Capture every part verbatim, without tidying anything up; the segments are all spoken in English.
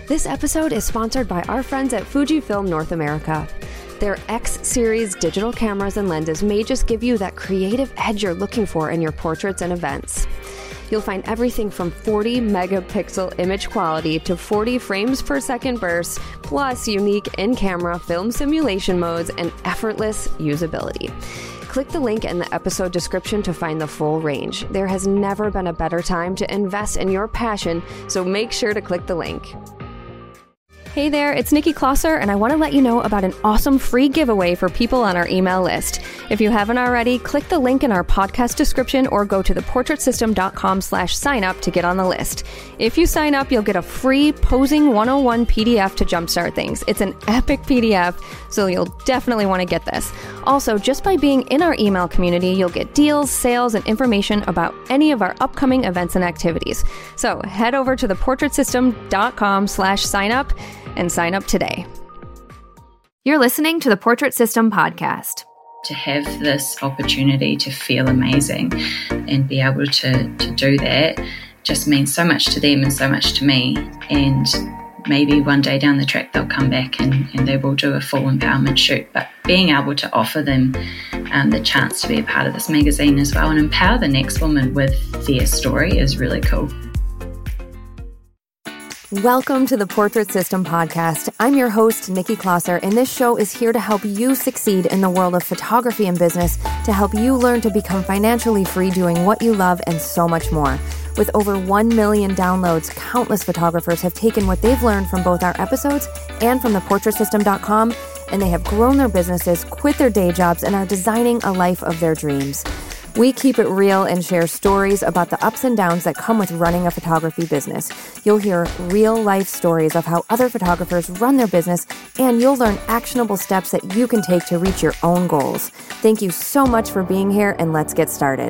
This episode is sponsored by our friends at Fujifilm North America. Their X-Series digital cameras and lenses may just give you that creative edge you're looking for in your portraits and events. You'll find everything from forty megapixel image quality to forty frames per second bursts, plus unique in-camera film simulation modes and effortless usability. Click the link in the episode description to find the full range. There has never been a better time to invest in your passion, so make sure to click the link. Hey there, it's Nikki Klosser, and I want to let you know about an awesome free giveaway for people on our email list. If you haven't already, click the link in our podcast description or go to theportraitsystem.com slash sign up to get on the list. If you sign up, you'll get a free Posing one oh one P D F to jumpstart things. It's an epic P D F, so you'll definitely want to get this. Also, just by being in our email community, you'll get deals, sales, and information about any of our upcoming events and activities. So head over to theportraitsystem.com slash sign up and sign up today. You're listening to the Portrait System podcast. To have this opportunity to feel amazing and be able to, to do that just means so much to them and so much to me. And maybe one day down the track they'll come back and, and they will do a full empowerment shoot. But being able to offer them um, the chance to be a part of this magazine as well and empower the next woman with their story is really cool. Welcome to the Portrait System podcast. I'm your host, Nikki Klosser, and this show is here to help you succeed in the world of photography and business, to help you learn to become financially free doing what you love and so much more. With over one million downloads, countless photographers have taken what they've learned from both our episodes and from the portrait system dot com, and they have grown their businesses, quit their day jobs, and are designing a life of their dreams. We keep it real and share stories about the ups and downs that come with running a photography business. You'll hear real-life stories of how other photographers run their business, and you'll learn actionable steps that you can take to reach your own goals. Thank you so much for being here, and let's get started.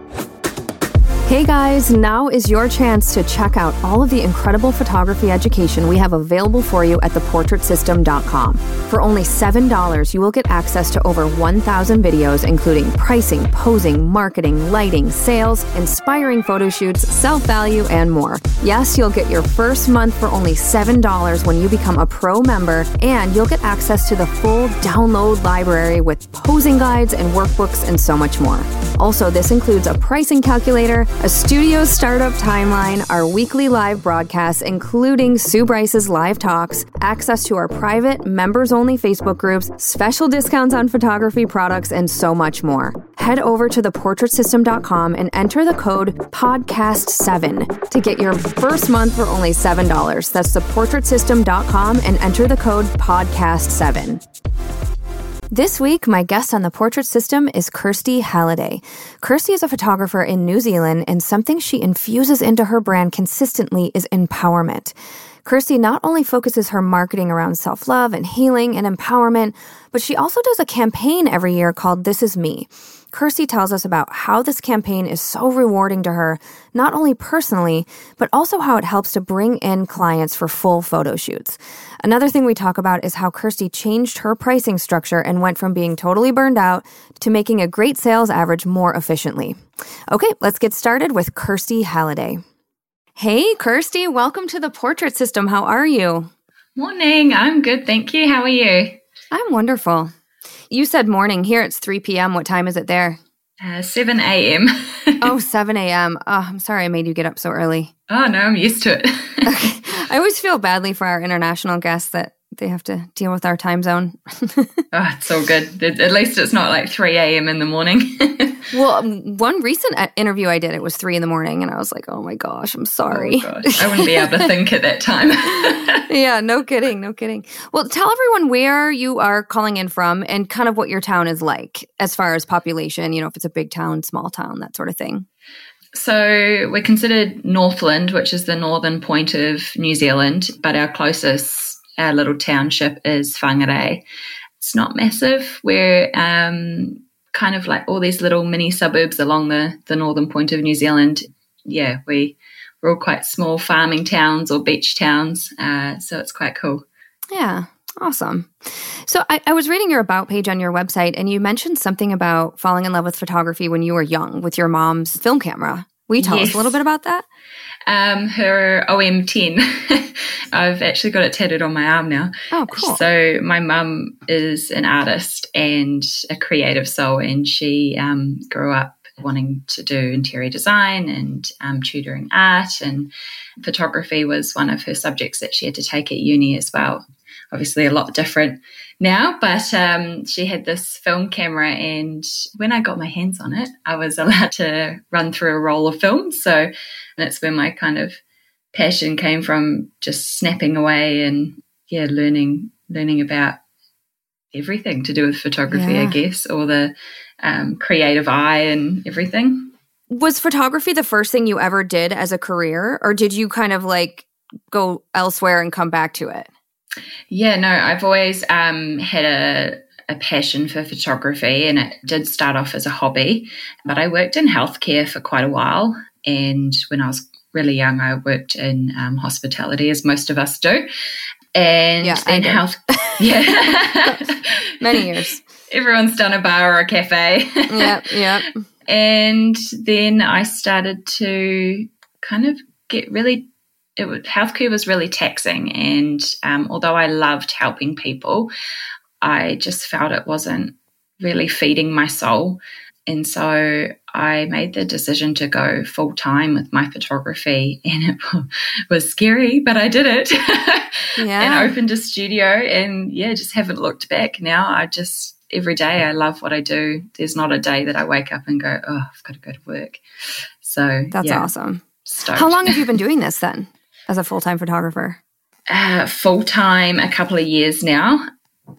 Hey guys, now is your chance to check out all of the incredible photography education we have available for you at the portrait system dot com. For only seven dollars, you will get access to over one thousand videos, including pricing, posing, marketing, lighting, sales, inspiring photo shoots, self-value, and more. Yes, you'll get your first month for only seven dollars when you become a pro member, and you'll get access to the full download library with posing guides and workbooks and so much more. Also, this includes a pricing calculator, a studio startup timeline, our weekly live broadcasts, including Sue Bryce's live talks, access to our private, members-only Facebook groups, special discounts on photography products, and so much more. Head over to the portrait system dot com and enter the code podcast seven to get your first month for only seven dollars. That's the portrait system dot com and enter the code podcast seven. This week, my guest on the Portrait System is Kirsty Halliday. Kirsty is a photographer in New Zealand, and something she infuses into her brand consistently is empowerment. Kirsty not only focuses her marketing around self-love and healing and empowerment, but she also does a campaign every year called This Is Me. Kirsty tells us about how this campaign is so rewarding to her, not only personally, but also how it helps to bring in clients for full photo shoots. Another thing we talk about is how Kirsty changed her pricing structure and went from being totally burned out to making a great sales average more efficiently. Okay, let's get started with Kirsty Halliday. Hey, Kirsty, welcome to the Portrait System. How are you? Morning, I'm good, thank you. How are you? I'm wonderful. You said morning. Here it's three p.m. What time is it there? Uh, seven a.m. Oh, seven a.m. Oh, I'm sorry I made you get up so early. Oh, no, I'm used to it. Okay. I always feel badly for our international guests that they have to deal with our time zone. Oh, it's all good. At least it's not like three a.m. in the morning. Well, one recent interview I did, it was three in the morning, and I was like, oh my gosh, I'm sorry. Oh gosh. I wouldn't be able to think at that time. Yeah, no kidding, no kidding. Well, tell everyone where you are calling in from and kind of what your town is like as far as population, you know, if it's a big town, small town, that sort of thing. So we're considered Northland, which is the northern point of New Zealand, but our closest, our little township is Whangarei. It's not massive. We're um, kind of like all these little mini suburbs along the, the northern point of New Zealand. Yeah, we, we're all quite small farming towns or beach towns, uh, so it's quite cool. Yeah, awesome. So I, I was reading your About page on your website, and you mentioned something about falling in love with photography when you were young with your mom's film camera. Will you tell Yes. us a little bit about that? Um, her O M ten. I've actually got it tattooed on my arm now. Oh, cool. So my mum is an artist and a creative soul, and she um, grew up wanting to do interior design and um, tutoring art, and photography was one of her subjects that she had to take at uni as well. Obviously a lot different now, but um, she had this film camera, and when I got my hands on it, I was allowed to run through a roll of film. So that's where my kind of passion came from, just snapping away and yeah, learning learning about everything to do with photography, Yeah. I guess, or the um, creative eye and everything. Was photography the first thing you ever did as a career, or did you kind of like go elsewhere and come back to it? Yeah, no, I've always um, had a, a passion for photography, and it did start off as a hobby. But I worked in healthcare for quite a while, and when I was really young, I worked in um, hospitality, as most of us do. And Yeah, then health, yeah, Many years. Everyone's done a bar or a cafe. Yep, yep. And then I started to kind of get really. It was, healthcare was really taxing, and um, although I loved helping people, I just felt it wasn't really feeding my soul. And so I made the decision to go full time with my photography, and it was scary, but I did it. Yeah. And opened a studio, and yeah, just haven't looked back now. I just, every day I love what I do. There's not a day that I wake up and go, oh, I've got to go to work. So That's yeah, awesome. stoked. How long have you been doing this then as a full-time photographer? Uh, full-time, a couple of years now.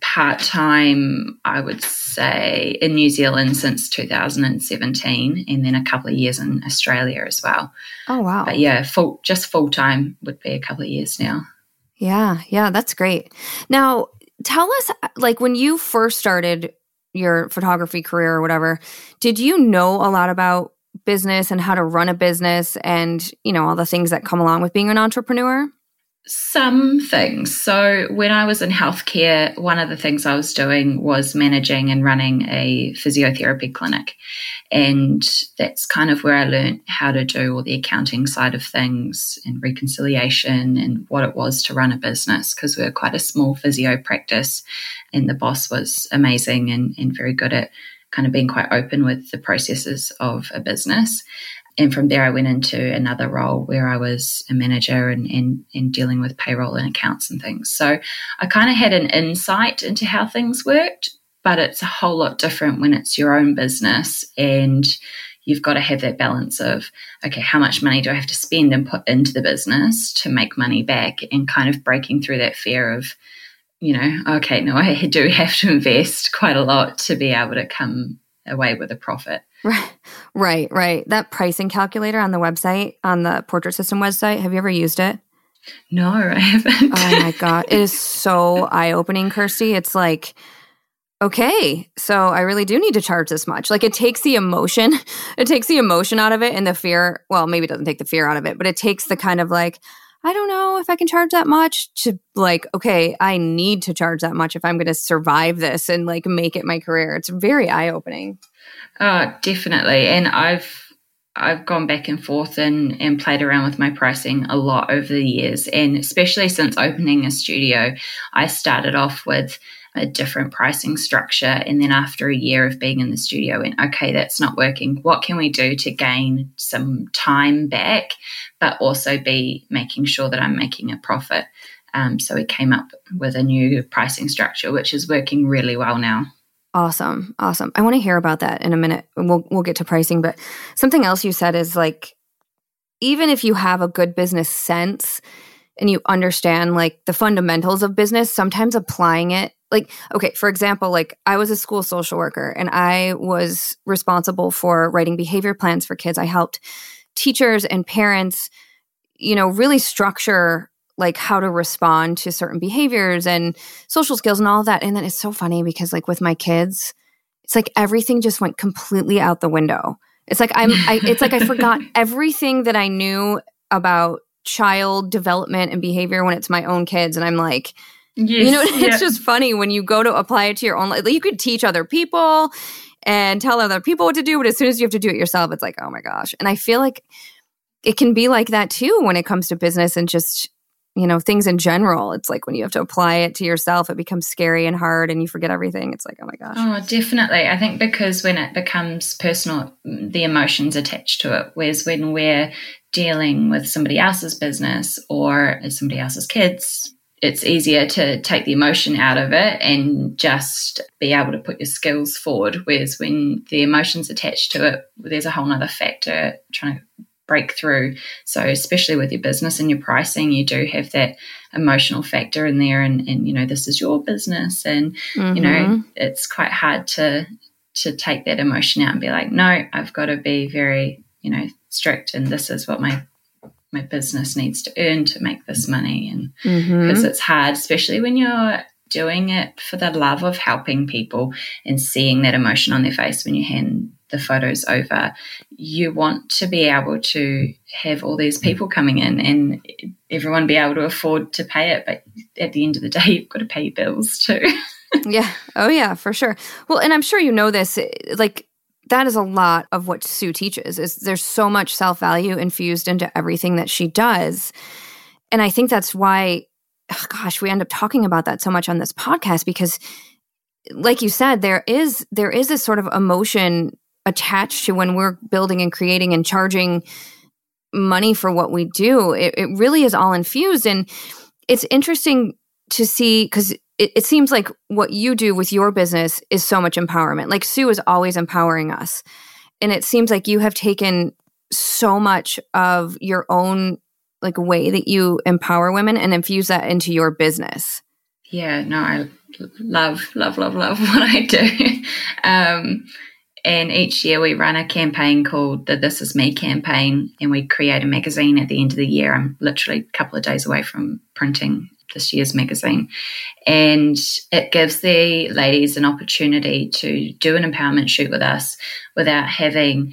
Part-time, I would say, in New Zealand since two thousand seventeen, and then a couple of years in Australia as well. Oh, wow. But yeah, full, just full-time would be a couple of years now. Yeah, yeah, that's great. Now, tell us, like, when you first started your photography career or whatever, did you know a lot about business and how to run a business and, you know, all the things that come along with being an entrepreneur? Some things. So when I was in healthcare, one of the things I was doing was managing and running a physiotherapy clinic. And that's kind of where I learned how to do all the accounting side of things and reconciliation and what it was to run a business, because we were quite a small physio practice, and the boss was amazing and, and very good at kind of being quite open with the processes of a business. And from there, I went into another role where I was a manager and, and, and dealing with payroll and accounts and things. So I kind of had an insight into how things worked, but it's a whole lot different when it's your own business and you've got to have that balance of, okay, how much money do I have to spend and put into the business to make money back, and kind of breaking through that fear of, you know, okay, no, I do have to invest quite a lot to be able to come away with a profit. Right, right, right. That pricing calculator on the website, on the Portrait System website, have you ever used it? No, I haven't. Oh my God. It is so eye-opening, Kirsty. It's like, okay, so I really do need to charge this much. Like, it takes the emotion, it takes the emotion out of it and the fear. Well, maybe it doesn't take the fear out of it, but it takes the kind of like, I don't know if I can charge that much, to like, okay, I need to charge that much if I'm going to survive this and like make it my career. It's very eye-opening. Oh, definitely. And I've I've gone back and forth and, and played around with my pricing a lot over the years. And especially since opening a studio, I started off with a different pricing structure. And then after a year of being in the studio, went, okay, that's not working. What can we do to gain some time back, but also be making sure that I'm making a profit? Um, so we came up with a new pricing structure, which is working really well now. Awesome. Awesome. I want to hear about that in a minute. We'll we'll get to pricing, but something else you said is like, even if you have a good business sense and you understand like the fundamentals of business, sometimes applying it, like, okay, for example, like I was a school social worker and I was responsible for writing behavior plans for kids. I helped teachers and parents, you know, really structure like how to respond to certain behaviors and social skills and all of that. And then it's so funny because like with my kids, it's like everything just went completely out the window. It's like I'm, I, it's like I forgot everything that I knew about child development and behavior when it's my own kids. And I'm like, yes, you know, it's yeah. just funny when you go to apply it to your own life. You could teach other people and tell other people what to do. But as soon as you have to do it yourself, it's like, oh my gosh. And I feel like it can be like that too when it comes to business and just, you know, things in general. It's like when you have to apply it to yourself, it becomes scary and hard and you forget everything. It's like, oh my gosh. Oh, definitely. I think because when it becomes personal, the emotions attached to it. Whereas when we're dealing with somebody else's business or somebody else's kids, it's easier to take the emotion out of it and just be able to put your skills forward. Whereas when the emotions attached to it, there's a whole other factor trying to break through. So especially with your business and your pricing, you do have that emotional factor in there, and, and you know, this is your business, and mm-hmm. you know, it's quite hard to to take that emotion out and be like, no, I've got to be very, you know, strict, and this is what my my business needs to earn to make this money. And because mm-hmm. it's hard, especially when you're doing it for the love of helping people and seeing that emotion on their face when you hand the photos over. You want to be able to have all these people coming in and everyone be able to afford to pay it, but at the end of the day, you've got to pay your bills too. Yeah. Oh yeah, for sure. Well, and I'm sure you know this, like, that is a lot of what Sue teaches. Is there's so much self-value infused into everything that she does. And I think that's why, oh gosh, we end up talking about that so much on this podcast, because like you said, there is there is this sort of emotion attached to when we're building and creating and charging money for what we do. It, it really is all infused. And it's interesting to see, because it, it seems like what you do with your business is so much empowerment. Like Sue is always empowering us. And it seems like you have taken so much of your own like way that you empower women and infuse that into your business. Yeah, no, I love, love, love, love what I do. Um, and each year we run a campaign called the This Is Me campaign, and we create a magazine at the end of the year. I'm literally a couple of days away from printing this year's magazine. And it gives the ladies an opportunity to do an empowerment shoot with us without having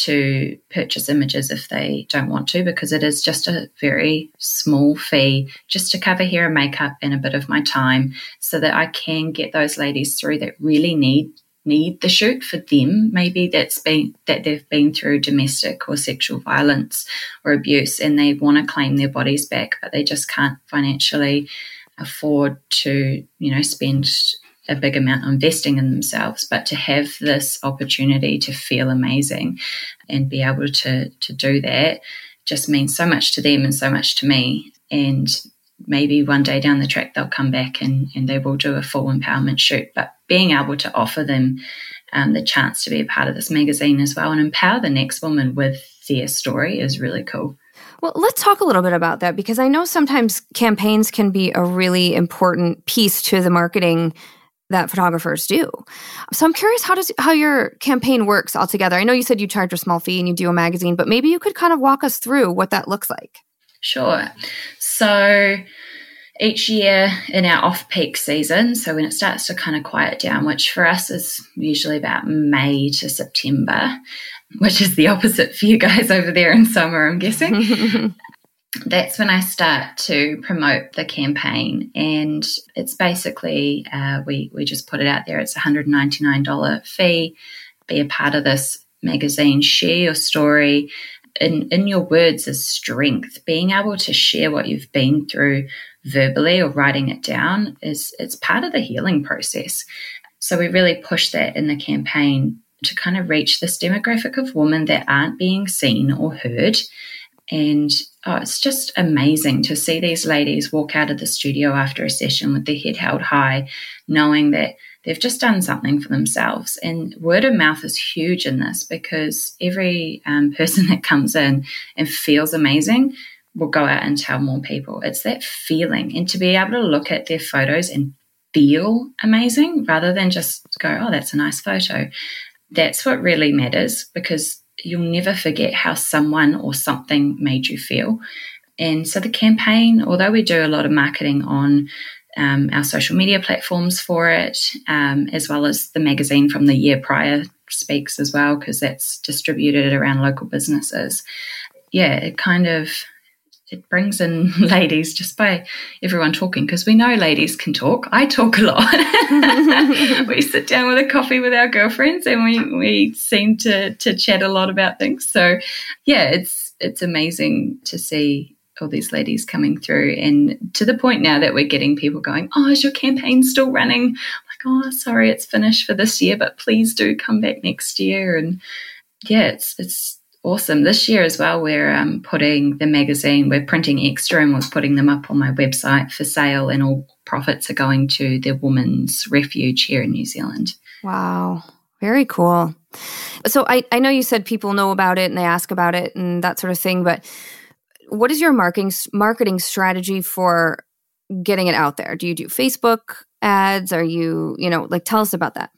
to purchase images if they don't want to, because it is just a very small fee just to cover hair and makeup and a bit of my time, so that I can get those ladies through that really need need the shoot for them. Maybe that's been that they've been through domestic or sexual violence or abuse and they want to claim their bodies back, but they just can't financially afford to, you know, spend a big amount on investing in themselves. But to have this opportunity to feel amazing and be able to to do that just means so much to them and so much to me. And maybe one day down the track they'll come back and, and they will do a full empowerment shoot. But being able to offer them um, the chance to be a part of this magazine as well and empower the next woman with their story is really cool. Well, let's talk a little bit about that, because I know sometimes campaigns can be a really important piece to the marketing that photographers do. So I'm curious, how does how your campaign works altogether? I know you said you charge a small fee and you do a magazine, but maybe you could kind of walk us through what that looks like. Sure. So each year in our off-peak season, so when it starts to kind of quiet down, which for us is usually about May to September, which is the opposite for you guys over there in summer, I'm guessing. That's when I start to promote the campaign, and it's basically uh, we we just put it out there. It's a one hundred ninety-nine dollars fee. Be a part of this magazine. Share your story. In in your words is strength. Being able to share what you've been through verbally or writing it down is it's part of the healing process. So we really push that in the campaign to kind of reach this demographic of women that aren't being seen or heard. And oh, it's just amazing to see these ladies walk out of the studio after a session with their head held high, knowing that they've just done something for themselves. And word of mouth is huge in this, because every um, person that comes in and feels amazing will go out and tell more people. It's that feeling, and to be able to look at their photos and feel amazing rather than just go, oh, that's a nice photo. That's what really matters, because you'll never forget how someone or something made you feel. And so the campaign, although we do a lot of marketing on um, our social media platforms for it, um, as well as the magazine from the year prior speaks as well, because that's distributed around local businesses. Yeah, it kind of it brings in ladies just by everyone talking, because we know ladies can talk. I talk a lot. We sit down with a coffee with our girlfriends and we, we seem to to chat a lot about things. So, yeah, it's it's amazing to see all these ladies coming through, and to the point now that we're getting people going, oh, is your campaign still running? Like, oh, sorry, it's finished for this year, but please do come back next year. And, yeah, it's it's awesome. This year as well, we're um, putting the magazine, we're printing extra and we're putting them up on my website for sale, and all profits are going to the Women's Refuge here in New Zealand. Wow. Very cool. So I, I know you said people know about it and they ask about it and that sort of thing, but what is your marketing marketing strategy for getting it out there? Do you do Facebook ads? Are you, you know, like, tell us about that.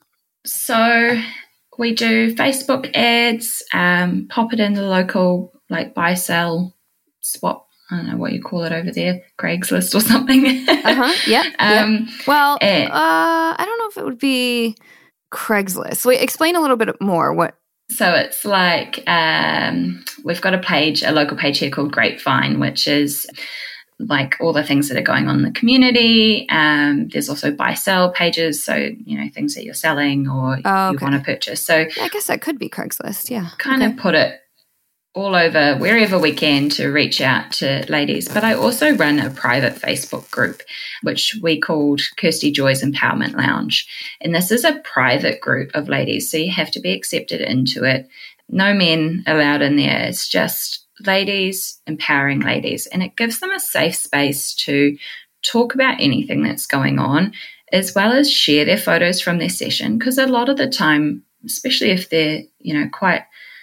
So we do Facebook ads, um, pop it in the local, like, buy, sell, swap, I don't know what you call it over there, Craigslist or something. uh-huh, yeah. um, yeah. Well, and, uh, I don't know if it would be Craigslist. Wait, explain a little bit more. What? So it's like, um, we've got a page, a local page here called Grapevine, which is like all the things that are going on in the community. Um, there's also buy sell pages, so, you know, things that you're selling or oh, okay. you want to purchase. So I guess that could be Craigslist, yeah. Kind okay. of put it all over wherever we can to reach out to ladies. But I also run a private Facebook group, which we called Kirsty Joy's Empowerment Lounge. And this is a private group of ladies, so you have to be accepted into it. No men allowed in there. It's just ladies empowering ladies. And it gives them a safe space to talk about anything that's going on, as well as share their photos from their session. Because a lot of the time, especially if they're, you know, quite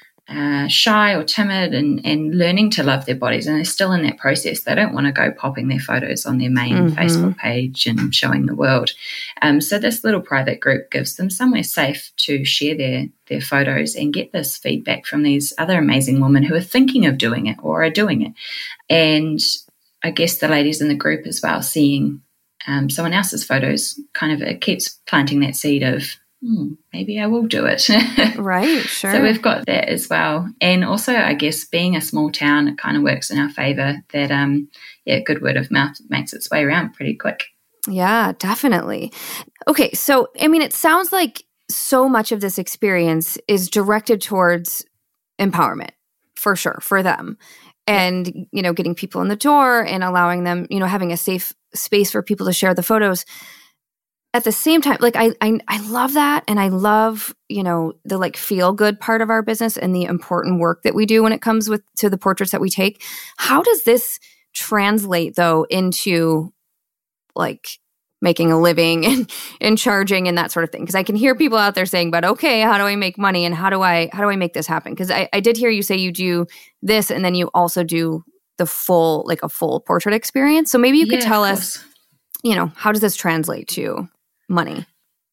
Uh, shy or timid and, and learning to love their bodies, and they're still in that process, they don't want to go popping their photos on their main mm-hmm. Facebook page and showing the world. Um, so this little private group gives them somewhere safe to share their, their photos and get this feedback from these other amazing women who are thinking of doing it or are doing it. And I guess the ladies in the group as well, seeing um, someone else's photos, kind of, it keeps planting that seed of, Hmm, maybe I will do it. Right, sure. So we've got that as well. And also, I guess, being a small town, it kind of works in our favour that, um, yeah, good word of mouth makes its way around pretty quick. Yeah, definitely. Okay, so, I mean, it sounds like so much of this experience is directed towards empowerment, for sure, for them. And, yeah. you know, getting people in the door and allowing them, you know, having a safe space for people to share the photos. At the same time, like, I, I I love that, and I love, you know, the, like, feel-good part of our business and the important work that we do when it comes with to the portraits that we take. How does this translate, though, into, like, making a living and, and charging and that sort of thing? Because I can hear people out there saying, but okay, how do I make money, and how do I how do I make this happen? Because I, I did hear you say you do this, and then you also do the full, like, a full portrait experience. So maybe you could yeah, tell us, you know, how does this translate to money?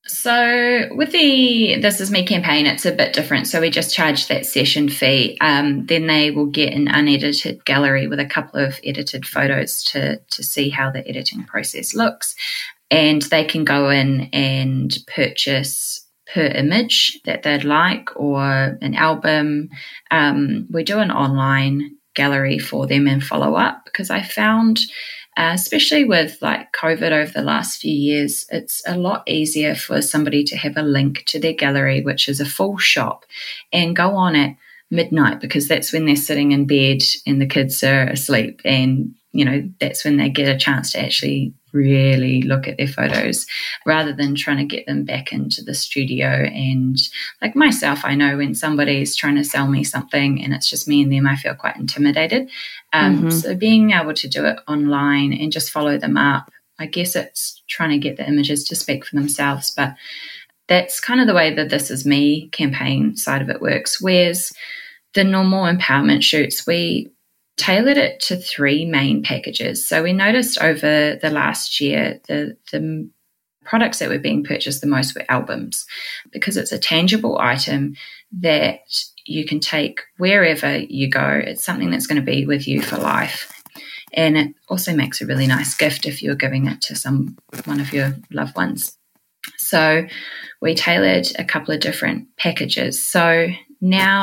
So with the This Is Me campaign, it's a bit different. So we just charge that session fee. Um, then they will get an unedited gallery with a couple of edited photos to, to see how the editing process looks. And they can go in and purchase per image that they'd like, or an album. Um, we do an online gallery for them and follow up, because I found Uh, especially with, like, COVID over the last few years, it's a lot easier for somebody to have a link to their gallery, which is a full shop, and go on at midnight, because that's when they're sitting in bed and the kids are asleep, and, you know, that's when they get a chance to actually really look at their photos, rather than trying to get them back into the studio. And, like myself, I know when somebody's trying to sell me something and it's just me and them, I feel quite intimidated. Um, mm-hmm. So being able to do it online and just follow them up, I guess it's trying to get the images to speak for themselves. But that's kind of the way that This Is Me campaign side of it works. Whereas the normal empowerment shoots, we tailored it to three main packages. So we noticed over the last year the the products that were being purchased the most were albums, because it's a tangible item that you can take wherever you go. It's something that's going to be with you for life. And it also makes a really nice gift if you're giving it to some one of your loved ones. So we tailored a couple of different packages. So now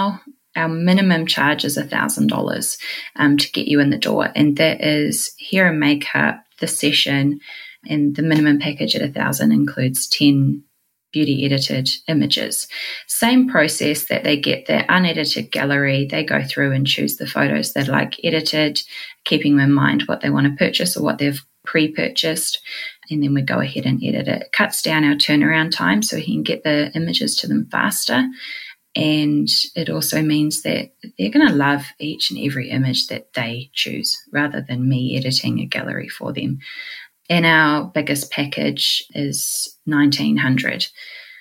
our minimum charge is one thousand dollars um, to get you in the door. And that is hair and makeup, the session, and the minimum package at one thousand dollars includes ten beauty edited images. Same process that they get their unedited gallery. They go through and choose the photos that are like edited, keeping in mind what they want to purchase or what they've pre-purchased. And then we go ahead and edit it. It cuts down our turnaround time so we can get the images to them faster. And it also means that they're going to love each and every image that they choose rather than me editing a gallery for them. And our biggest package is nineteen hundred dollars.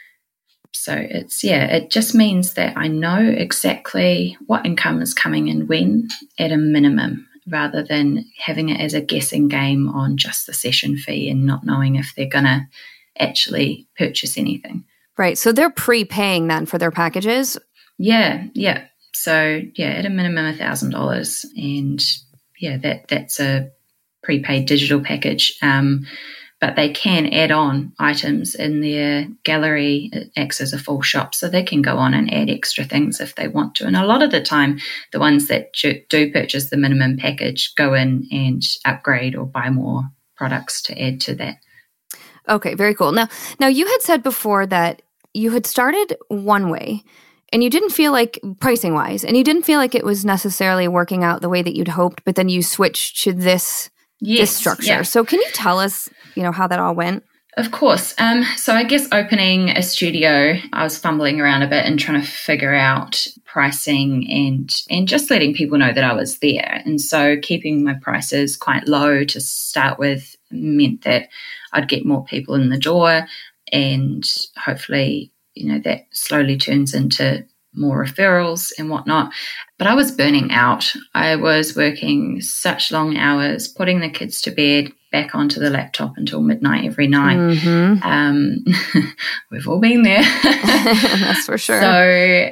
So it's, yeah, it just means that I know exactly what income is coming in when at a minimum, rather than having it as a guessing game on just the session fee and not knowing if they're going to actually purchase anything. Right. So they're prepaying then for their packages? Yeah, yeah. So, yeah, at a minimum one thousand dollars. And, yeah, that that's a prepaid digital package. Um, but they can add on items in their gallery. It acts as a full shop, so they can go on and add extra things if they want to. And a lot of the time, the ones that do purchase the minimum package go in and upgrade or buy more products to add to that. Okay, very cool. Now, now you had said before that you had started one way and you didn't feel like, pricing wise, and you didn't feel like it was necessarily working out the way that you'd hoped, but then you switched to this, yes, this structure. Yeah. So can you tell us, you know, how that all went? Of course. Um, so I guess opening a studio, I was fumbling around a bit and trying to figure out pricing and and just letting people know that I was there. And so keeping my prices quite low to start with meant that I'd get more people in the door, and hopefully, you know, that slowly turns into more referrals and whatnot. But I was burning out. I was working such long hours, putting the kids to bed, back onto the laptop until midnight every night. Mm-hmm. Um, we've all been there. That's for sure. So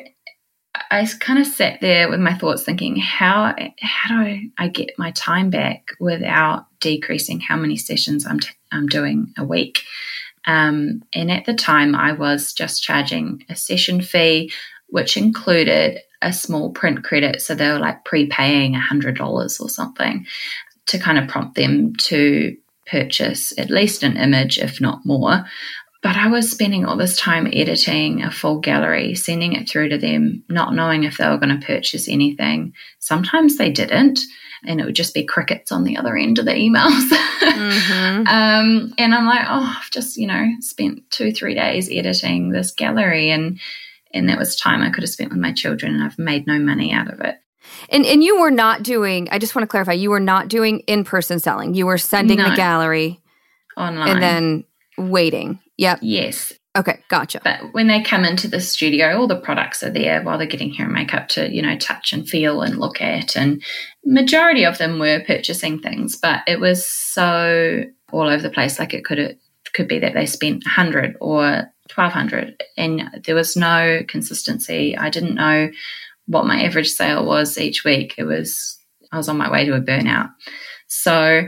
I kind of sat there with my thoughts thinking, how how do I get my time back without decreasing how many sessions I'm, t- I'm doing a week? Um, and at the time, I was just charging a session fee, which included a small print credit. So they were like prepaying one hundred dollars or something to kind of prompt them to purchase at least an image, if not more. But I was spending all this time editing a full gallery, sending it through to them, not knowing if they were going to purchase anything. Sometimes they didn't, and it would just be crickets on the other end of the emails. Mm-hmm. um, and I'm like, oh, I've just, you know, spent two, three days editing this gallery, and and that was time I could have spent with my children, and I've made no money out of it. And and you were not doing, I just want to clarify, you were not doing in-person selling. You were sending no. the gallery online and then waiting. Yep. Yes. Okay, gotcha. But when they come into the studio, all the products are there while they're getting hair and makeup to, you know, touch and feel and look at. And majority of them were purchasing things, but it was so all over the place. Like it could it could be that they spent one hundred or twelve hundred, and there was no consistency. I didn't know what my average sale was each week. It was, I was on my way to a burnout. So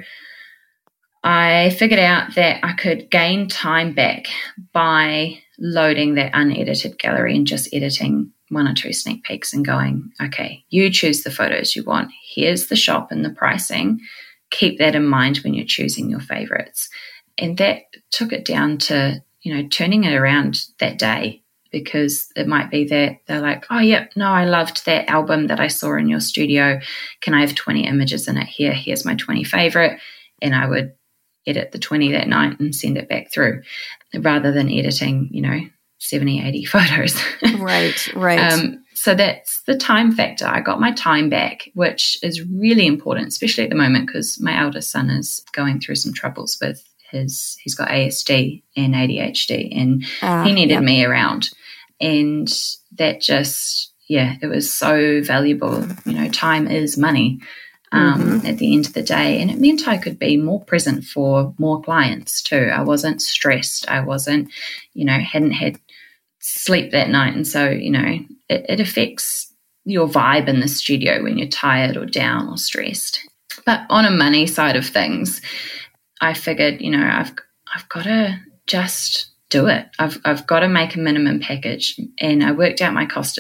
I figured out that I could gain time back by loading that unedited gallery and just editing one or two sneak peeks and going, okay, you choose the photos you want. Here's the shop and the pricing. Keep that in mind when you're choosing your favorites. And that took it down to, you know, turning it around that day, because it might be that they're like, oh, yeah, no, I loved that album that I saw in your studio. Can I have twenty images in it here? Here's my twenty favorite. And I would edit the twenty that night and send it back through, rather than editing, you know, seventy, eighty photos. Right, right. Um, so that's the time factor. I got my time back, which is really important, especially at the moment, because my eldest son is going through some troubles with his, he's got A S D and A D H D, and uh, he needed yeah. me around. And that just, yeah, it was so valuable. You know, time is money. Um, mm-hmm. At the end of the day, and it meant I could be more present for more clients too. I wasn't stressed. I wasn't, you know, hadn't had sleep that night, and so, you know, it, it affects your vibe in the studio when you're tired or down or stressed. But on a money side of things, I figured, you know, I've I've got to just do it. I've I've got to make a minimum package, and I worked out my cost of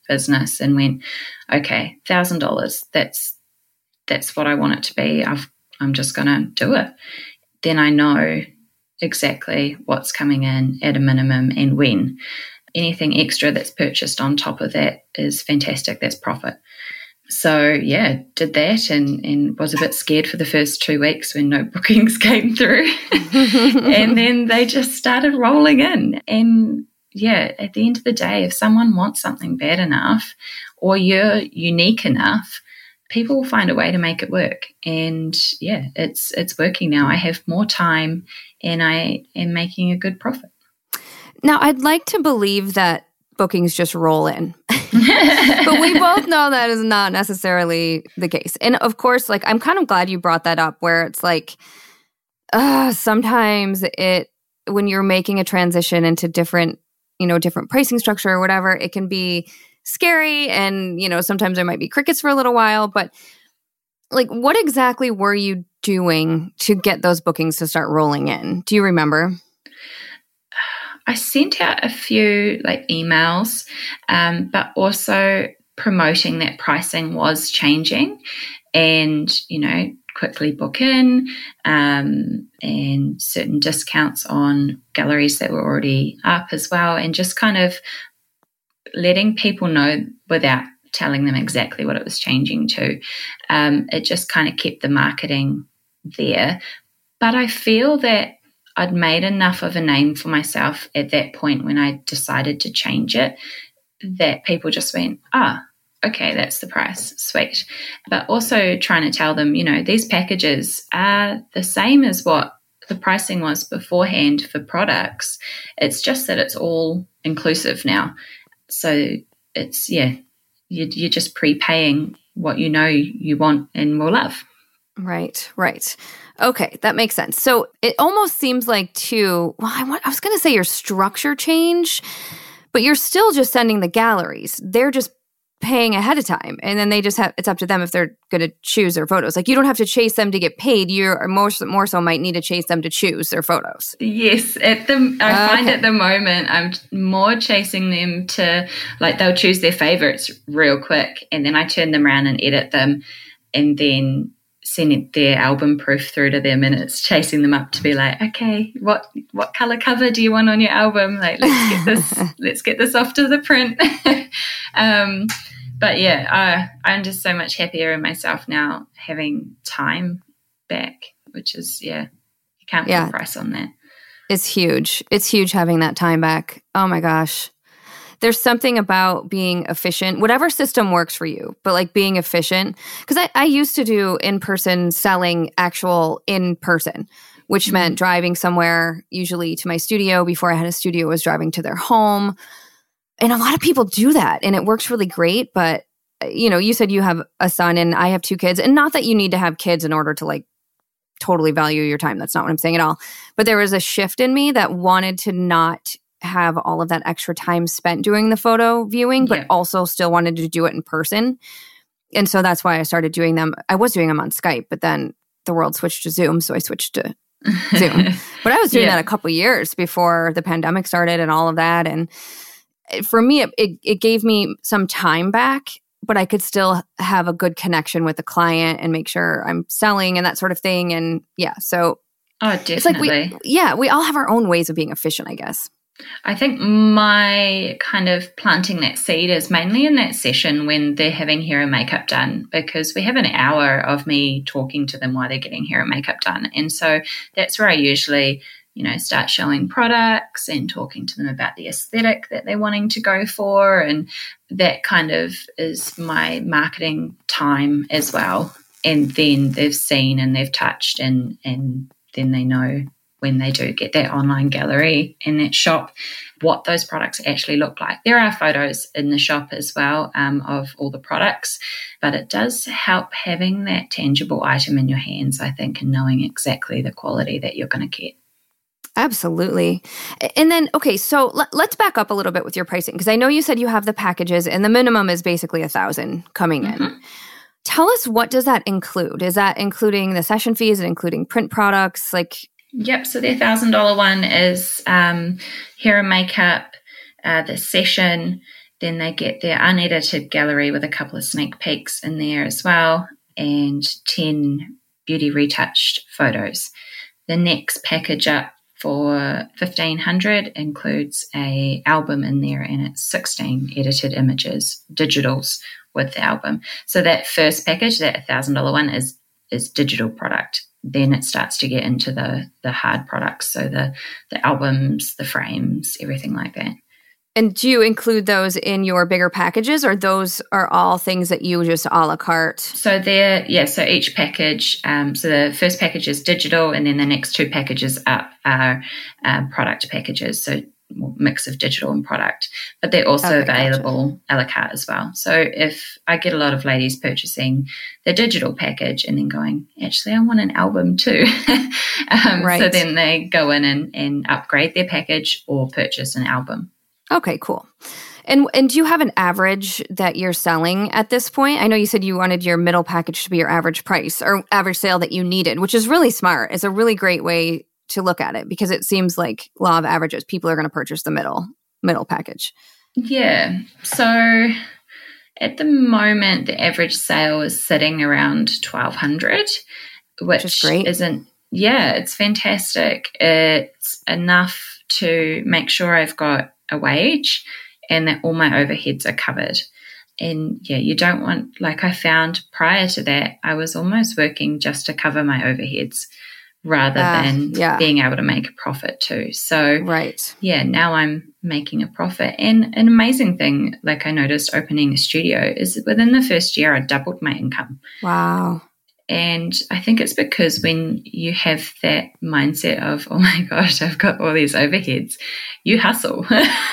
business and went, okay, one thousand dollars, that's that's what I want it to be. I've, I'm just going to do it. Then I know exactly what's coming in at a minimum and when. Anything extra that's purchased on top of that is fantastic. That's profit. So, yeah, did that and, and was a bit scared for the first two weeks when no bookings came through. And then they just started rolling in. And, yeah, at the end of the day, if someone wants something bad enough or you're unique enough, people will find a way to make it work. And, yeah, it's it's working now. I have more time and I am making a good profit. Now, I'd like to believe that bookings just roll in. But we both know that is not necessarily the case. And of course, like, I'm kind of glad you brought that up where it's like, uh, sometimes it, when you're making a transition into different, you know, different pricing structure or whatever, it can be scary. And, you know, sometimes there might be crickets for a little while, but like, what exactly were you doing to get those bookings to start rolling in? Do you remember? I sent out a few like emails, um, but also promoting that pricing was changing and, you know, quickly book in um, and certain discounts on galleries that were already up as well, and just kind of letting people know without telling them exactly what it was changing to. Um, it just kind of kept the marketing there. But I feel that I'd made enough of a name for myself at that point when I decided to change it that people just went, ah, okay, that's the price, sweet. But also trying to tell them, you know, these packages are the same as what the pricing was beforehand for products. It's just that it's all inclusive now. So it's, yeah, you're just prepaying what you know you want and will love. Right, right. Okay, that makes sense. So it almost seems like too, well, I, want, I was going to say your structure changed, but you're still just sending the galleries. They're just paying ahead of time. And then they just have, it's up to them if they're going to choose their photos. Like you don't have to chase them to get paid. You're more, more so might need to chase them to choose their photos. Yes. At the, I okay. find at the moment, I'm more chasing them to, like they'll choose their favorites real quick. And then I turn them around and edit them and then send their album proof through to them, and it's chasing them up to be like, okay, what what color cover do you want on your album? Like, let's get this, let's get this off to the print. um, but yeah, uh, I'm just so much happier in myself now, having time back, which is yeah, you can't put yeah. a price on that. It's huge. It's huge having that time back. Oh my gosh. There's something about being efficient, whatever system works for you, but like being efficient. Because I, I used to do in-person selling, actual in-person, which mm-hmm. meant driving somewhere, usually to my studio. Before I had a studio, I was driving to their home. And a lot of people do that, and it works really great. But, you know, you said you have a son, and I have two kids. And not that you need to have kids in order to like totally value your time. That's not what I'm saying at all. But there was a shift in me that wanted to not have all of that extra time spent doing the photo viewing, but yeah. also still wanted to do it in person. And so that's why I started doing them. I was doing them on Skype, but then the world switched to Zoom. So I switched to Zoom. But I was doing yeah. that a couple years before the pandemic started and all of that. And for me, it, it, it gave me some time back, but I could still have a good connection with the client and make sure I'm selling and that sort of thing. And yeah, so oh, definitely. It's like we, yeah, we all have our own ways of being efficient, I guess. I think my kind of planting that seed is mainly in that session when they're having hair and makeup done, because we have an hour of me talking to them while they're getting hair and makeup done. And so that's where I usually, you know, start showing products and talking to them about the aesthetic that they're wanting to go for. And that kind of is my marketing time as well. And then they've seen and they've touched and, and then they know when they do get that online gallery and that shop, what those products actually look like. There are photos in the shop as well um, of all the products, but it does help having that tangible item in your hands, I think, and knowing exactly the quality that you're going to get. Absolutely. And then, okay, so let, let's back up a little bit with your pricing, because I know you said you have the packages and the minimum is basically a thousand coming in. Mm-hmm. Tell us, what does that include? Is that including the session fees and including print products? Like, Yep, so their one thousand dollars one is um, hair and makeup, uh, the session, Then they get their unedited gallery with a couple of sneak peeks in there as well, and ten beauty retouched photos. The next package up for fifteen hundred dollars includes a album in there, and it's sixteen edited images, digitals with the album. So that first package, that one thousand dollars one, is is digital product. Then it starts to get into the the hard products, so the the albums, the frames, everything like that. And do you include those in your bigger packages, or those are all things that you just a la carte? So they're, yeah, so each package, um, so the first package is digital, and then the next two packages up are um, product packages, so mix of digital and product. But they're also okay, available gotcha. a la carte as well. So if I get a lot of ladies purchasing the digital package and then going, actually, I want an album too. um, right. So then they go in and, and upgrade their package or purchase an album. Okay, cool. And and do you have an average that you're selling at this point? I know you said you wanted your middle package to be your average price or average sale that you needed, which is really smart. It's a really great way to look at it, because it seems like law of averages, people are going to purchase the middle middle package. Yeah. So at the moment, the average sale is sitting around twelve hundred dollars, which, which is great. Isn't, yeah, it's fantastic. It's enough to make sure I've got a wage and that all my overheads are covered. And yeah, you don't want, like I found prior to that, I was almost working just to cover my overheads rather uh, than yeah. being able to make a profit too. So right. yeah, now I'm making a profit. And an amazing thing, like I noticed opening a studio, is within the first year, I doubled my income. Wow. And I think it's because when you have that mindset of, oh my gosh, I've got all these overheads, you hustle.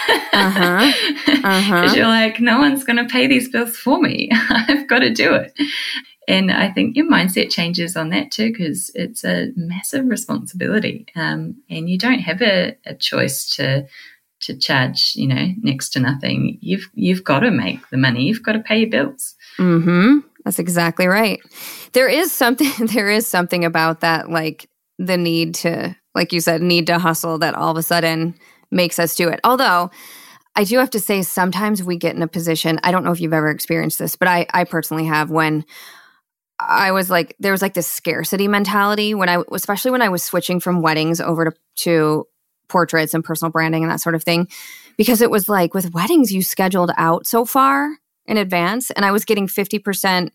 Uh-huh. Uh-huh. Because you're like, no one's going to pay these bills for me. I've got to do it. And I think your mindset changes on that too, because it's a massive responsibility. Um, and you don't have a, a choice to to charge, you know, next to nothing. You've you've got to make the money. You've got to pay your bills. Mm-hmm. That's exactly right. There is something, there is something about that, like the need to, like you said, need to hustle that all of a sudden makes us do it. Although I do have to say, sometimes we get in a position, I don't know if you've ever experienced this, but I, I personally have, when I was like, there was like this scarcity mentality when I, especially when I was switching from weddings over to, to portraits and personal branding and that sort of thing, because it was like with weddings, you scheduled out so far in advance, and I was getting fifty percent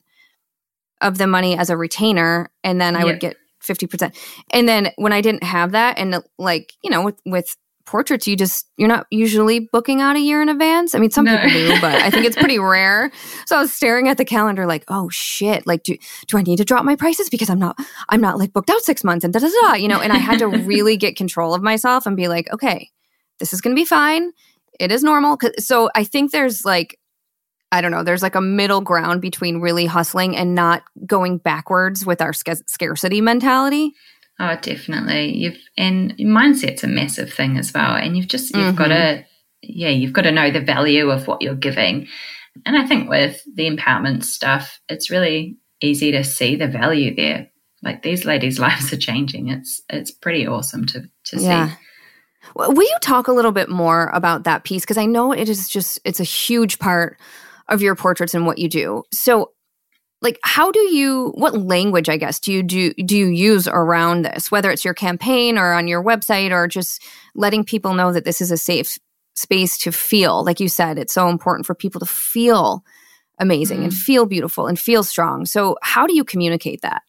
of the money as a retainer, and then I yeah. would get fifty percent. And then when I didn't have that, and like, you know, with, with portraits, you just, you're not usually booking out a year in advance. I mean, some no. people do, but I think it's pretty rare. So I was staring at the calendar like, oh shit, like, do, do I need to drop my prices? Because I'm not, I'm not like booked out six months and da da da, you know, and I had to really get control of myself and be like, okay, this is going to be fine. It is normal. So I think there's like, I don't know, there's like a middle ground between really hustling and not going backwards with our sc- scarcity mentality. Oh, definitely. You've and mindset's a massive thing as well. And you've just you've mm-hmm. got to yeah, you've got to know the value of what you're giving. And I think with the empowerment stuff, it's really easy to see the value there. Like, these ladies' lives are changing. It's it's pretty awesome to to yeah. see. Will you talk a little bit more about that piece? Because I know it is just, it's a huge part of your portraits and what you do. So, like, how do you, what language, I guess, do you do, do you use around this, whether it's your campaign or on your website, or just letting people know that this is a safe space to feel? Like you said, it's so important for people to feel amazing mm. and feel beautiful and feel strong. So how do you communicate that?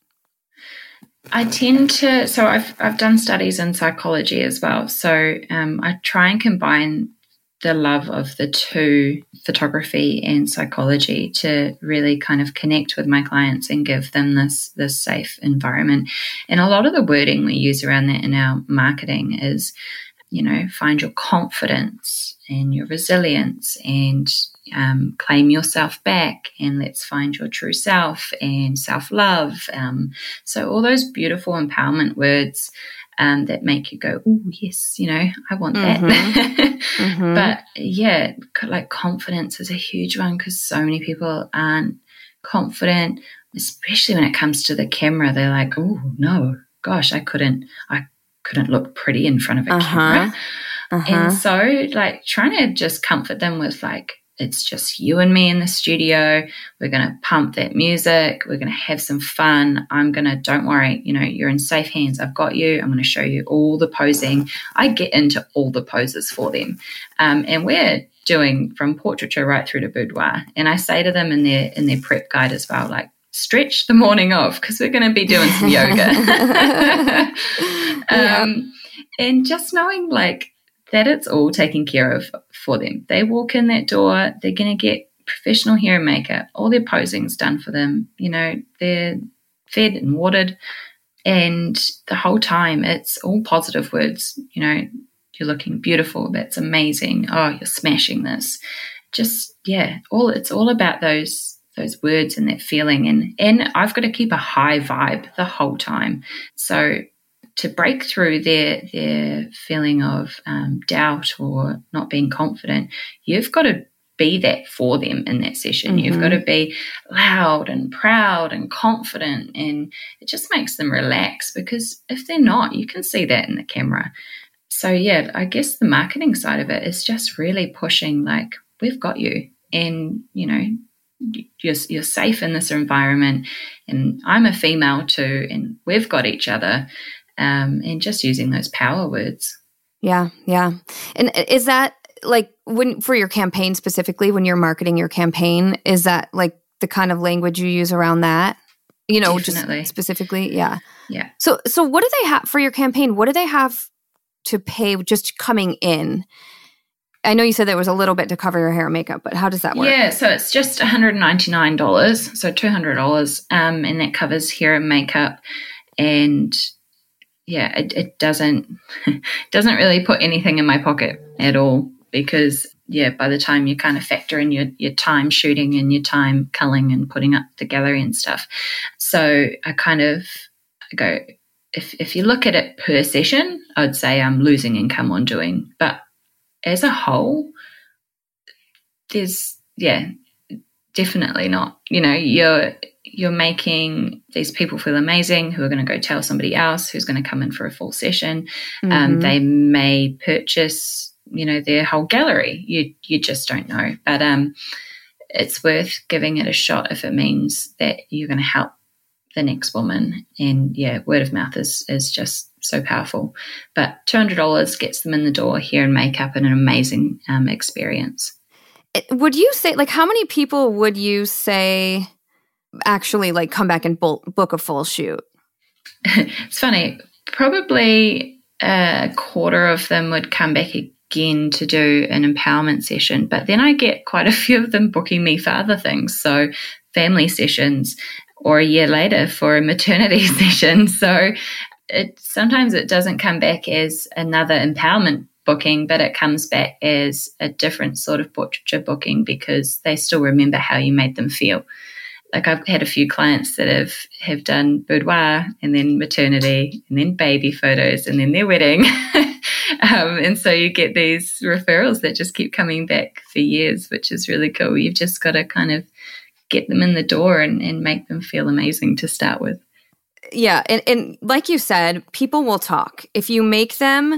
I tend to, so I've I've done studies in psychology as well. So um, I try and combine the love of the two, photography and psychology, to really kind of connect with my clients and give them this this safe environment. And a lot of the wording we use around that in our marketing is, you know, find your confidence and your resilience, and um, claim yourself back, and let's find your true self, and self-love. Um, so all those beautiful empowerment words um, that make you go, oh, yes, you know, I want mm-hmm. that. mm-hmm. But yeah, like, confidence is a huge one, because so many people aren't confident, especially when it comes to the camera. They're like, oh, no, gosh, I couldn't, I couldn't look pretty in front of a uh-huh. camera. Uh-huh. And so, like, trying to just comfort them with, like, it's just you and me in the studio. We're going to pump that music. We're going to have some fun. I'm going to, don't worry, you know, you're in safe hands. I've got you. I'm going to show you all the posing. I get into all the poses for them. Um, and we're doing from portraiture right through to boudoir. And I say to them in their, in their prep guide as well, like, stretch the morning off because we're going to be doing some yoga. um, yeah. And just knowing like that it's all taken care of for them. They walk in that door, they're going to get professional hair and makeup, all their posing's done for them. You know, they're fed and watered, and the whole time it's all positive words. You know, you're looking beautiful. That's amazing. Oh, you're smashing this. Just, yeah, all it's all about those those words and that feeling. And, and I've got to keep a high vibe the whole time. So to break through their, their feeling of um, doubt or not being confident, you've got to be that for them in that session. Mm-hmm. You've got to be loud and proud and confident, and it just makes them relax, because if they're not, you can see that in the camera. So yeah, I guess the marketing side of it is just really pushing like, we've got you, and you know, You're, you're safe in this environment, and I'm a female too, and we've got each other, um, and just using those power words. Yeah, yeah. And is that like when for your campaign specifically, when you're marketing your campaign, is that like the kind of language you use around that? You know, Definitely. Just specifically, yeah, yeah. So, so what do they have for your campaign? What do they have to pay just coming in? I know you said there was a little bit to cover your hair and makeup, but how does that work? Yeah, so it's just one hundred ninety-nine dollars, so two hundred dollars, um, and that covers hair and makeup. And yeah, it, it doesn't doesn't really put anything in my pocket at all, because yeah, by the time you kind of factor in your your time shooting and your time culling and putting up the gallery and stuff, so I kind of I go, if if you look at it per session, I'd say I'm losing income on doing, but as a whole, there's, yeah, definitely not. You know, you're you're making these people feel amazing who are going to go tell somebody else who's going to come in for a full session. Mm-hmm. Um, they may purchase, you know, their whole gallery. You you just don't know. But um, it's worth giving it a shot if it means that you're going to help the next woman. And, yeah, word of mouth is is just so powerful. But two hundred dollars gets them in the door, hair and makeup, and an amazing um, experience. Would you say, like, how many people would you say actually, like, come back and book a full shoot? It's funny. Probably a quarter of them would come back again to do an empowerment session. But then I get quite a few of them booking me for other things. So family sessions, or a year later for a maternity session. So it sometimes it doesn't come back as another empowerment booking, but it comes back as a different sort of portraiture booking, because they still remember how you made them feel. Like, I've had a few clients that have, have done boudoir and then maternity and then baby photos and then their wedding. um, and so you get these referrals that just keep coming back for years, which is really cool. You've just got to kind of get them in the door and, and make them feel amazing to start with. Yeah. And, and like you said, people will talk. If you make them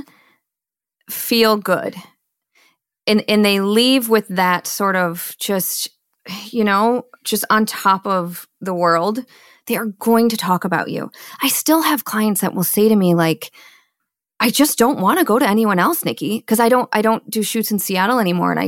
feel good and, and they leave with that sort of just, you know, just on top of the world, they are going to talk about you. I still have clients that will say to me, like, I just don't want to go to anyone else, Nikki, because I don't I don't do shoots in Seattle anymore. And I